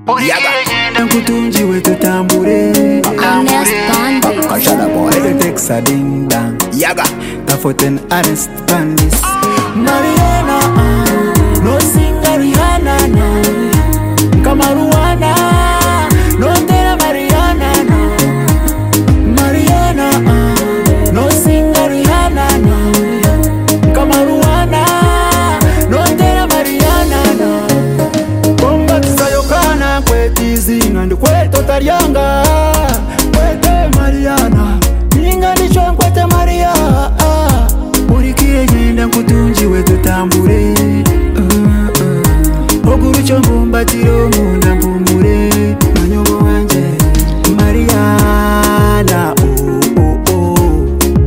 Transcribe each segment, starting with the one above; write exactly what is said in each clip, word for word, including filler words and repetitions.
Yaga Nkutunjiwe tutambure Kashara boy Texa ding dang Yaga Tafoten arrest panis Mariana No singa Rihanna na Kama Ruana No tera Mariana na Mariana No singa Rihanna na Kama Ruana No tera Mariana na Komba tisayokana kwetizi Nandi kweto tarianga Kwete Mariana Ninga nicho kwete Maria Urikire nyenda nkutunjiwe tutambure Oguru chombo tiro munda mpumure Manyobo wanje Mariana oh oh oh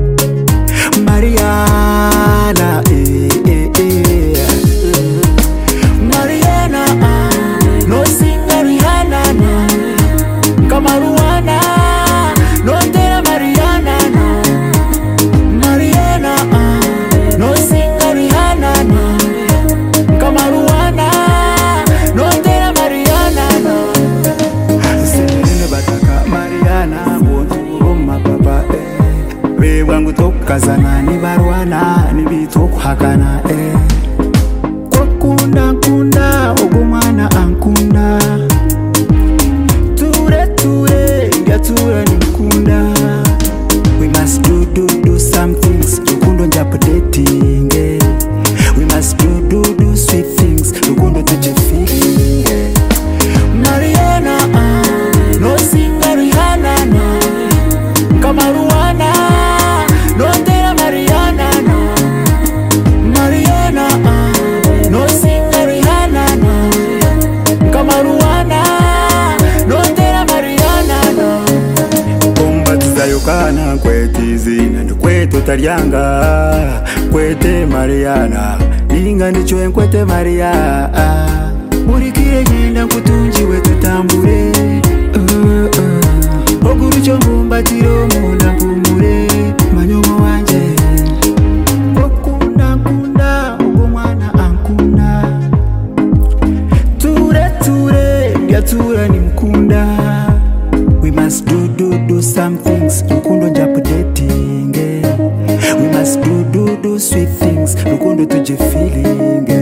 Mariana eh eh eh Mariana no singa Rihanna na Kama Ruana no tera Mariana na Mariana no singa Rihanna na Kama Ruana no tera Mariana na Sene bataka Mariana Mbontu papa eh We wangu tokazana ni barwana ni bitu hakana eh Kwakunda kunda ogumana ankunda Ture ture ngatura ni mkunda We must do do do some things Rukundo njapo dating eh. We must do do do sweet things Rukundo tuje feeling eh. Mariana uh, no singa Rihanna na Kama Ruana no tera Mariana na Mariana uh, no singa Rihanna na Kama Ruana no tera Mariana na Komba tizayokana kwetizi Nandi kweto tarianga Kwete Mariana Ninga nicho kwete Maria Urikire nyenda nkutunjiwe tutambure uh, uh. Oguru chombo tiro munda mpumure Manyomo wanje Okunda kunda ogumwana ankunda Ture ture ngatura ni mkunda We must do do do some things Rukundo njapo dating eh. We must do do do sweet things Rukundo tuje feeling eh.